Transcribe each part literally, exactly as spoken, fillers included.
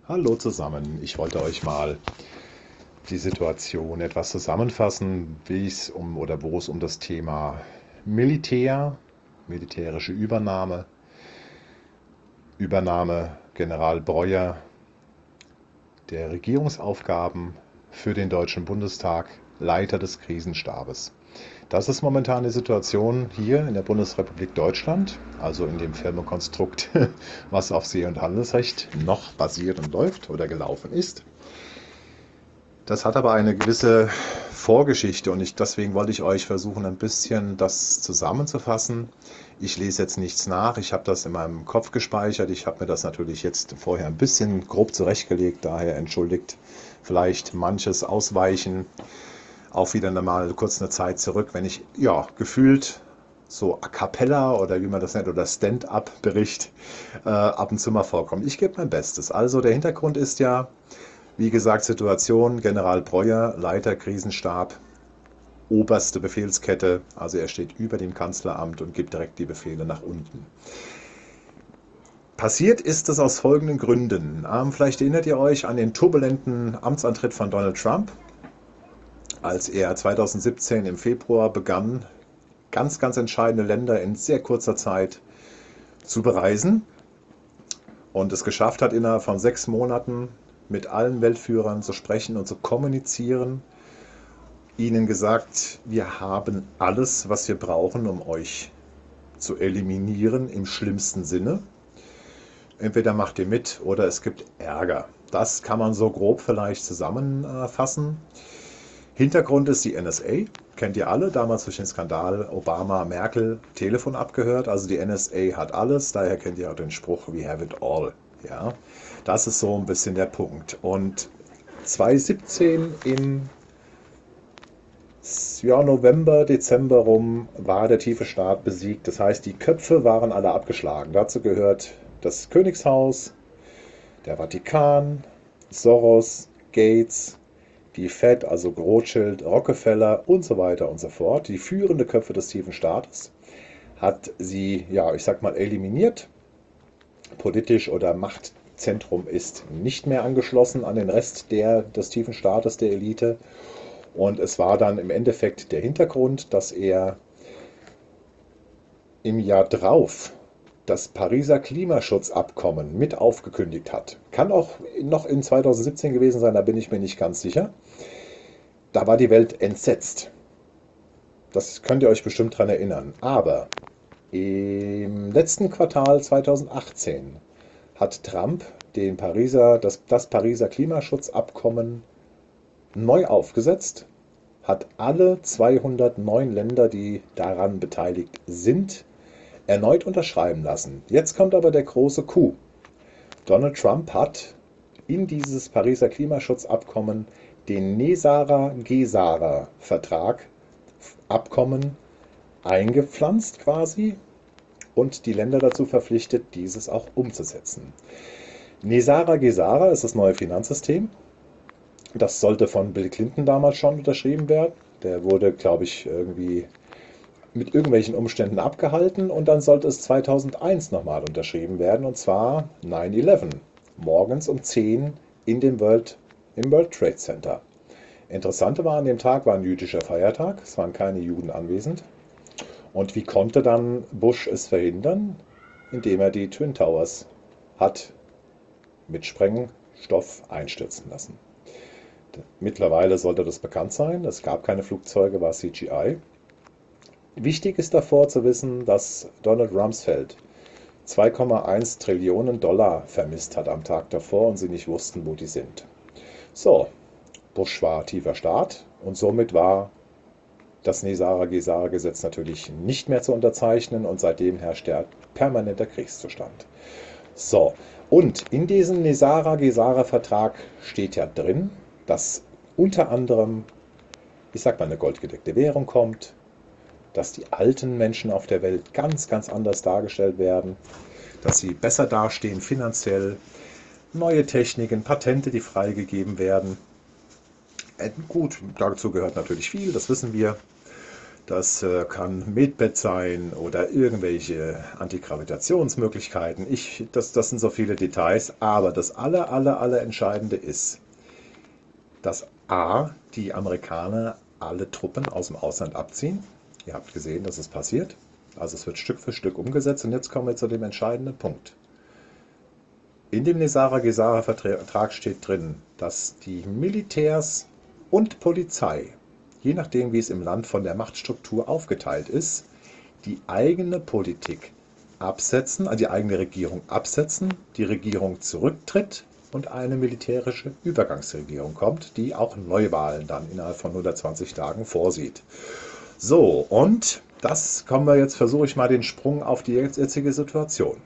Hallo zusammen, ich wollte euch mal die Situation etwas zusammenfassen, wie es um oder wo es um das Thema Militär, militärische Übernahme, Übernahme General Breuer der Regierungsaufgaben für den Deutschen Bundestag, Leiter des Krisenstabes. Das ist momentan die Situation hier in der Bundesrepublik Deutschland, also in dem Firmenkonstrukt, was auf See- und Handelsrecht noch basiert und läuft oder gelaufen ist. Das hat aber eine gewisse Vorgeschichte und ich, deswegen wollte ich euch versuchen, ein bisschen das zusammenzufassen. Ich lese jetzt nichts nach, ich habe das in meinem Kopf gespeichert. Ich habe mir das natürlich jetzt vorher ein bisschen grob zurechtgelegt, daher entschuldigt vielleicht manches Ausweichen. Auch wieder mal kurz eine Zeit zurück, wenn ich ja gefühlt so a cappella oder wie man das nennt oder Stand-up-Bericht äh, ab und zu mal vorkommt. Ich gebe mein Bestes. Also der Hintergrund ist ja, wie gesagt, Situation, General Breuer, Leiter Krisenstab, oberste Befehlskette, also er steht über dem Kanzleramt und gibt direkt die Befehle nach unten. Passiert ist es aus folgenden Gründen. Ähm, vielleicht erinnert ihr euch an den turbulenten Amtsantritt von Donald Trump, als er zweitausendsiebzehn im Februar begann, ganz, ganz entscheidende Länder in sehr kurzer Zeit zu bereisen und es geschafft hat, innerhalb von sechs Monaten mit allen Weltführern zu sprechen und zu kommunizieren, ihnen gesagt, wir haben alles, was wir brauchen, um euch zu eliminieren im schlimmsten Sinne. Entweder macht ihr mit oder es gibt Ärger. Das kann man so grob vielleicht zusammenfassen. Hintergrund ist die N S A, kennt ihr alle, damals durch den Skandal Obama, Merkel, Telefon abgehört. Also die N S A hat alles, daher kennt ihr auch den Spruch, we have it all. Ja, das ist so ein bisschen der Punkt. Und zweitausendsiebzehn im ja, November, Dezember rum war der tiefe Staat besiegt. Das heißt, die Köpfe waren alle abgeschlagen. Dazu gehört das Königshaus, der Vatikan, Soros, Gates, die Fed, also Rothschild, Rockefeller und so weiter und so fort. Die führenden Köpfe des tiefen Staates hat sie, ja, ich sag mal, eliminiert. Politisch oder Machtzentrum ist nicht mehr angeschlossen an den Rest der, des tiefen Staates, der Elite. Und es war dann im Endeffekt der Hintergrund, dass er im Jahr drauf das Pariser Klimaschutzabkommen mit aufgekündigt hat. Kann auch noch in zweitausendsiebzehn gewesen sein, da bin ich mir nicht ganz sicher. Da war die Welt entsetzt. Das könnt ihr euch bestimmt daran erinnern. Aber im letzten Quartal zweitausendachtzehn hat Trump den Pariser, das, das Pariser Klimaschutzabkommen neu aufgesetzt, hat alle zweihundertneun Länder, die daran beteiligt sind, erneut unterschreiben lassen. Jetzt kommt aber der große Coup. Donald Trump hat in dieses Pariser Klimaschutzabkommen den Nesara-Gesara-Vertrag, Abkommen eingepflanzt quasi und die Länder dazu verpflichtet, dieses auch umzusetzen. Nesara-Gesara ist das neue Finanzsystem. Das sollte von Bill Clinton damals schon unterschrieben werden. Der wurde, glaube ich, irgendwie mit irgendwelchen Umständen abgehalten und dann sollte es zweitausendeins nochmal unterschrieben werden und zwar neun elf, morgens um zehn in dem World, im World Trade Center. Interessante war, an dem Tag war ein jüdischer Feiertag, es waren keine Juden anwesend. Und wie konnte dann Bush es verhindern? Indem er die Twin Towers hat mit Sprengstoff einstürzen lassen. Mittlerweile sollte das bekannt sein. Es gab keine Flugzeuge, war C G I. Wichtig ist davor zu wissen, dass Donald Rumsfeld zwei Komma eins Trillionen Dollar vermisst hat am Tag davor und sie nicht wussten, wo die sind. So, Bush war tiefer Staat und somit war das Nesara-Gesara-Gesetz natürlich nicht mehr zu unterzeichnen und seitdem herrscht der permanente Kriegszustand. So, und in diesem Nesara-Gesara-Vertrag steht ja drin, dass unter anderem, ich sag mal, eine goldgedeckte Währung kommt, dass die alten Menschen auf der Welt ganz, ganz anders dargestellt werden, dass sie besser dastehen finanziell, neue Techniken, Patente, die freigegeben werden. Äh, gut, dazu gehört natürlich viel, das wissen wir. Das äh, kann Medbett sein oder irgendwelche Antigravitationsmöglichkeiten. Ich, das, das sind so viele Details, aber das aller, aller, aller Entscheidende ist, dass A, die Amerikaner alle Truppen aus dem Ausland abziehen. Ihr habt gesehen, dass es passiert. Also es wird Stück für Stück umgesetzt und jetzt kommen wir zu dem entscheidenden Punkt. In dem Nesara-Gesara-Vertrag steht drin, dass die Militärs und Polizei, je nachdem wie es im Land von der Machtstruktur aufgeteilt ist, die eigene Politik absetzen, also die eigene Regierung absetzen, die Regierung zurücktritt und eine militärische Übergangsregierung kommt, die auch Neuwahlen dann innerhalb von hundertzwanzig Tagen vorsieht. So, und das kommen wir jetzt, versuche ich mal den Sprung auf die jetzige Situation.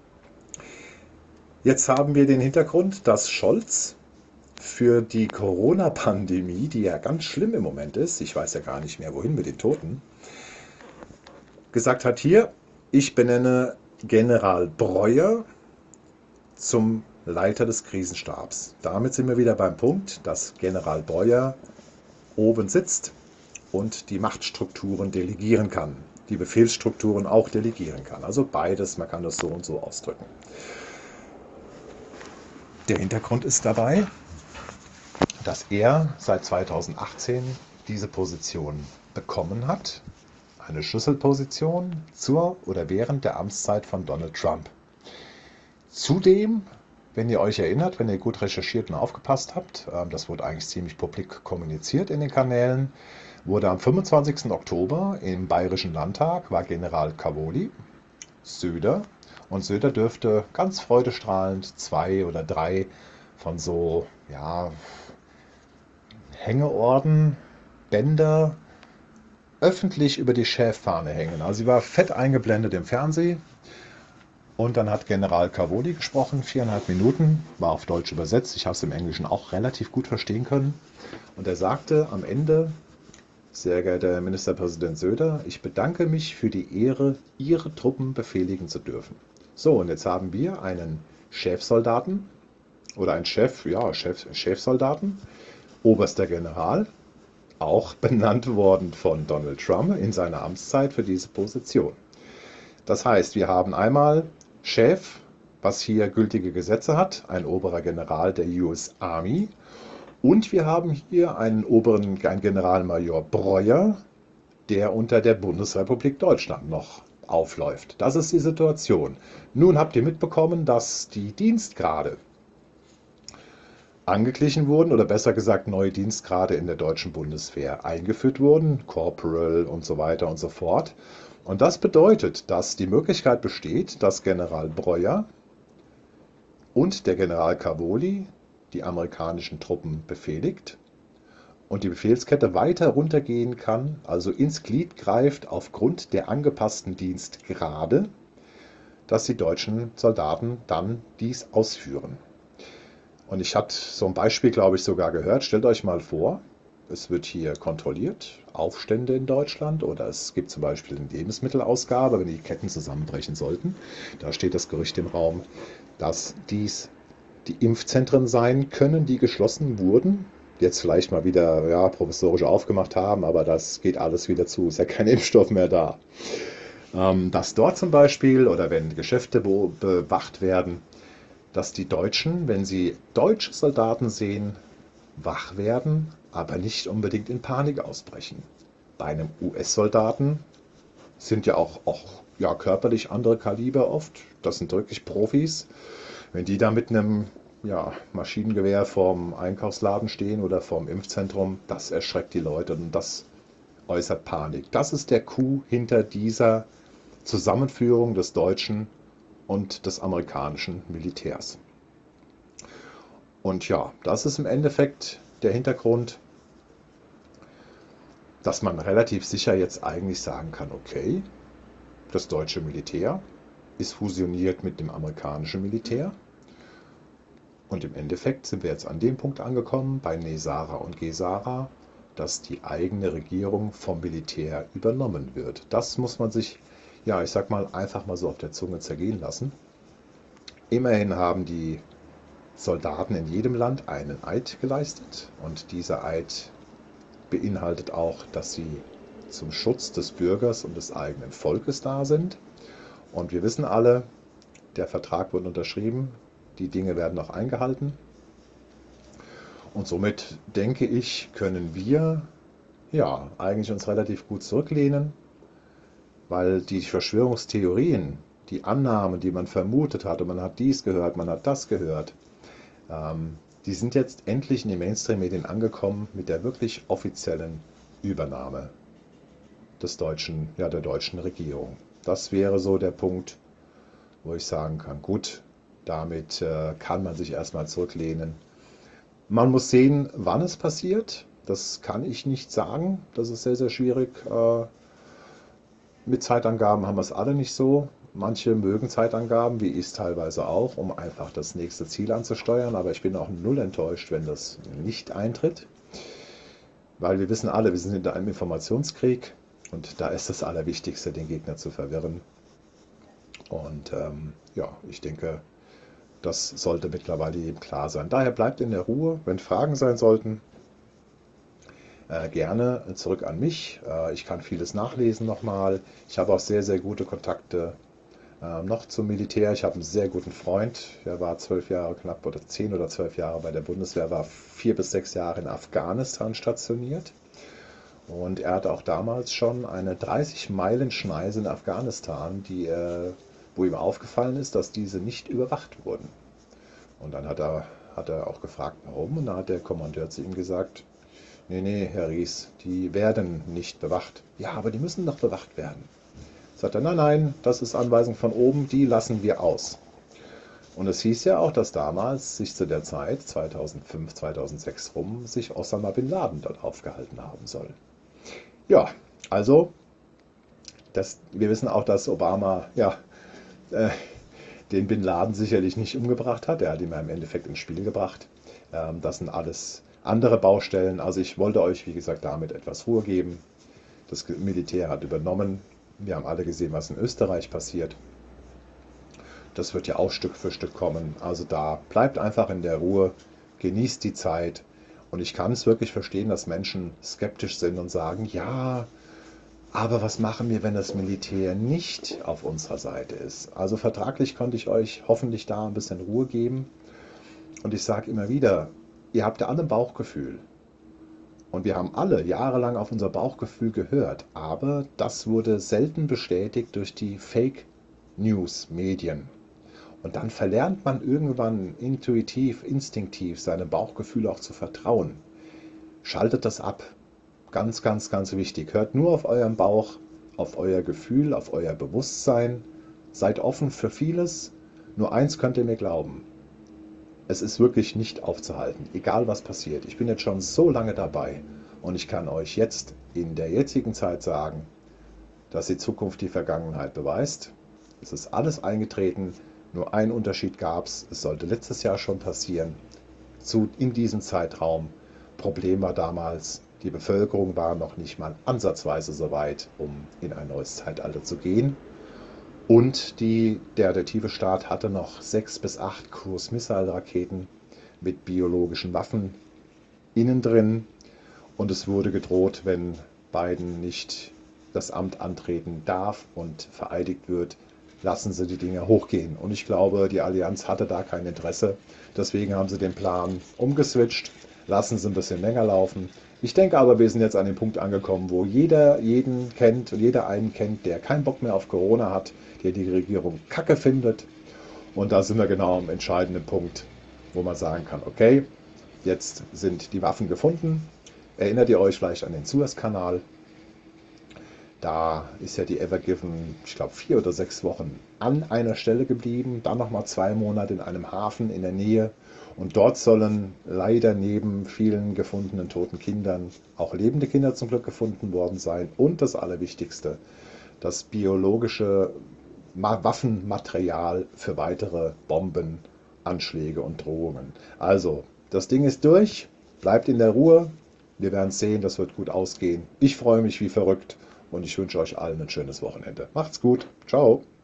Jetzt haben wir den Hintergrund, dass Scholz für die Corona-Pandemie, die ja ganz schlimm im Moment ist, ich weiß ja gar nicht mehr, wohin mit den Toten, gesagt hat, hier, ich benenne General Breuer zum Leiter des Krisenstabs. Damit sind wir wieder beim Punkt, dass General Breuer oben sitzt und die Machtstrukturen delegieren kann, die Befehlsstrukturen auch delegieren kann. Also beides, man kann das so und so ausdrücken. Der Hintergrund ist dabei, dass er seit zweitausendachtzehn diese Position bekommen hat, eine Schlüsselposition zur oder während der Amtszeit von Donald Trump. Zudem, wenn ihr euch erinnert, wenn ihr gut recherchiert und aufgepasst habt, das wurde eigentlich ziemlich publik kommuniziert in den Kanälen, wurde am fünfundzwanzigsten Oktober im Bayerischen Landtag, war General Cavoli, Söder, und Söder dürfte ganz freudestrahlend zwei oder drei von so, ja, Hängeorden, Bänder öffentlich über die Cheffahne hängen. Also sie war fett eingeblendet im Fernsehen. Und dann hat General Cavoli gesprochen, viereinhalb Minuten, war auf Deutsch übersetzt. Ich habe es im Englischen auch relativ gut verstehen können. Und er sagte am Ende: Sehr geehrter Herr Ministerpräsident Söder, ich bedanke mich für die Ehre, Ihre Truppen befehligen zu dürfen. So, und jetzt haben wir einen Chefsoldaten oder einen Chef, ja, Chef, Chefsoldaten, oberster General, auch benannt worden von Donald Trump in seiner Amtszeit für diese Position. Das heißt, wir haben einmal Chef, was hier gültige Gesetze hat, ein oberer General der U S Army, und wir haben hier einen oberen, einen Generalmajor Breuer, der unter der Bundesrepublik Deutschland noch aufläuft. Das ist die Situation. Nun habt ihr mitbekommen, dass die Dienstgrade angeglichen wurden, oder besser gesagt neue Dienstgrade in der deutschen Bundeswehr eingeführt wurden, Corporal und so weiter und so fort. Und das bedeutet, dass die Möglichkeit besteht, dass General Breuer und der General Cavoli die amerikanischen Truppen befehligt und die Befehlskette weiter runtergehen kann, also ins Glied greift aufgrund der angepassten Dienstgrade, dass die deutschen Soldaten dann dies ausführen. Und ich hatte so ein Beispiel, glaube ich, sogar gehört. Stellt euch mal vor, es wird hier kontrolliert, Aufstände in Deutschland, oder es gibt zum Beispiel eine Lebensmittelausgabe, wenn die Ketten zusammenbrechen sollten. Da steht das Gerücht im Raum, dass dies die Impfzentren sein können, die geschlossen wurden. Jetzt vielleicht mal wieder ja, provisorisch aufgemacht haben, aber das geht alles wieder zu, ist ja kein Impfstoff mehr da. Ähm, dass dort zum Beispiel, oder wenn Geschäfte bewacht werden, dass die Deutschen, wenn sie deutsche Soldaten sehen, wach werden, aber nicht unbedingt in Panik ausbrechen. Bei einem U S-Soldaten sind ja auch, auch ja, körperlich andere Kaliber oft, das sind wirklich Profis. Wenn die da mit einem ja, Maschinengewehr vorm Einkaufsladen stehen oder vorm Impfzentrum, das erschreckt die Leute und das äußert Panik. Das ist der Coup hinter dieser Zusammenführung des deutschen und des amerikanischen Militärs. Und ja, das ist im Endeffekt der Hintergrund, dass man relativ sicher jetzt eigentlich sagen kann, okay, das deutsche Militär ist fusioniert mit dem amerikanischen Militär. Und im Endeffekt sind wir jetzt an dem Punkt angekommen, bei Nesara und Gesara, dass die eigene Regierung vom Militär übernommen wird. Das muss man sich, ja, ich sag mal, einfach mal so auf der Zunge zergehen lassen. Immerhin haben die Soldaten in jedem Land einen Eid geleistet und dieser Eid beinhaltet auch, dass sie zum Schutz des Bürgers und des eigenen Volkes da sind. Und wir wissen alle, der Vertrag wurde unterschrieben, die Dinge werden auch eingehalten. Und somit denke ich, können wir ja eigentlich uns relativ gut zurücklehnen, weil die Verschwörungstheorien, die Annahmen, die man vermutet hatte, man hat dies gehört, man hat das gehört, ähm, die sind jetzt endlich in den Mainstream-Medien angekommen mit der wirklich offiziellen Übernahme des deutschen, ja, der deutschen Regierung. Das wäre so der Punkt, wo ich sagen kann, gut, damit äh, kann man sich erstmal zurücklehnen. Man muss sehen, wann es passiert. Das kann ich nicht sagen. Das ist sehr, sehr schwierig. Äh, mit Zeitangaben haben wir es alle nicht so. Manche mögen Zeitangaben, wie ich es teilweise auch, um einfach das nächste Ziel anzusteuern. Aber ich bin auch null enttäuscht, wenn das nicht eintritt. Weil wir wissen alle, wir sind in einem Informationskrieg. Und da ist das Allerwichtigste, den Gegner zu verwirren. Und ähm, ja, ich denke, das sollte mittlerweile jedem klar sein. Daher bleibt in der Ruhe. Wenn Fragen sein sollten, äh, gerne zurück an mich. Äh, ich kann vieles nachlesen nochmal. Ich habe auch sehr, sehr gute Kontakte äh, noch zum Militär. Ich habe einen sehr guten Freund. Der war zwölf Jahre knapp oder zehn oder zwölf Jahre bei der Bundeswehr, war vier bis sechs Jahre in Afghanistan stationiert. Und er hatte auch damals schon eine dreißig Meilen Schneise in Afghanistan, die, äh, wo ihm aufgefallen ist, dass diese nicht überwacht wurden. Und dann hat er, hat er auch gefragt, warum. Und dann hat der Kommandeur zu ihm gesagt, nee, nee, Herr Ries, die werden nicht bewacht. Ja, aber die müssen doch bewacht werden. Sagt er, nein, nein, das ist Anweisung von oben, die lassen wir aus. Und es hieß ja auch, dass damals sich zu der Zeit, zweitausendfünf, zweitausendsechs rum, sich Osama Bin Laden dort aufgehalten haben soll. Ja, also, das, wir wissen auch, dass Obama ja, äh, den Bin Laden sicherlich nicht umgebracht hat. Er hat ihn im Endeffekt ins Spiel gebracht. Ähm, das sind alles andere Baustellen. Also ich wollte euch, wie gesagt, damit etwas Ruhe geben. Das Militär hat übernommen. Wir haben alle gesehen, was in Österreich passiert. Das wird ja auch Stück für Stück kommen. Also da bleibt einfach in der Ruhe, genießt die Zeit. Und ich kann es wirklich verstehen, dass Menschen skeptisch sind und sagen, ja, aber was machen wir, wenn das Militär nicht auf unserer Seite ist? Also vertraglich konnte ich euch hoffentlich da ein bisschen Ruhe geben. Und ich sage immer wieder, ihr habt ja alle ein Bauchgefühl. Und wir haben alle jahrelang auf unser Bauchgefühl gehört. Aber das wurde selten bestätigt durch die Fake-News-Medien. Und dann verlernt man irgendwann intuitiv, instinktiv seinem Bauchgefühl auch zu vertrauen. Schaltet das ab. Ganz, ganz, ganz wichtig. Hört nur auf euren Bauch, auf euer Gefühl, auf euer Bewusstsein. Seid offen für vieles. Nur eins könnt ihr mir glauben. Es ist wirklich nicht aufzuhalten, egal was passiert. Ich bin jetzt schon so lange dabei und ich kann euch jetzt in der jetzigen Zeit sagen, dass die Zukunft die Vergangenheit beweist. Es ist alles eingetreten. Nur ein Unterschied gab es, es sollte letztes Jahr schon passieren, zu, in diesem Zeitraum. Problem war damals, die Bevölkerung war noch nicht mal ansatzweise so weit, um in ein neues Zeitalter zu gehen. Und die, der, der tiefe Staat hatte noch sechs bis acht Cruise-Missile-Raketen mit biologischen Waffen innen drin. Und es wurde gedroht, wenn Biden nicht das Amt antreten darf und vereidigt wird, lassen Sie die Dinger hochgehen. Und ich glaube, die Allianz hatte da kein Interesse. Deswegen haben sie den Plan umgeswitcht, lassen Sie ein bisschen länger laufen. Ich denke aber, wir sind jetzt an dem Punkt angekommen, wo jeder jeden kennt und jeder einen kennt, der keinen Bock mehr auf Corona hat, der die Regierung kacke findet. Und da sind wir genau am entscheidenden Punkt, wo man sagen kann, okay, jetzt sind die Waffen gefunden. Erinnert ihr euch vielleicht an den Suezkanal? Da ist ja die Ever Given, ich glaube, vier oder sechs Wochen an einer Stelle geblieben, dann nochmal zwei Monate in einem Hafen in der Nähe. Und dort sollen leider neben vielen gefundenen toten Kindern auch lebende Kinder zum Glück gefunden worden sein. Und das Allerwichtigste, das biologische Waffenmaterial für weitere Bombenanschläge und Drohungen. Also, das Ding ist durch, bleibt in der Ruhe. Wir werden sehen, das wird gut ausgehen. Ich freue mich wie verrückt. Und ich wünsche euch allen ein schönes Wochenende. Macht's gut. Ciao.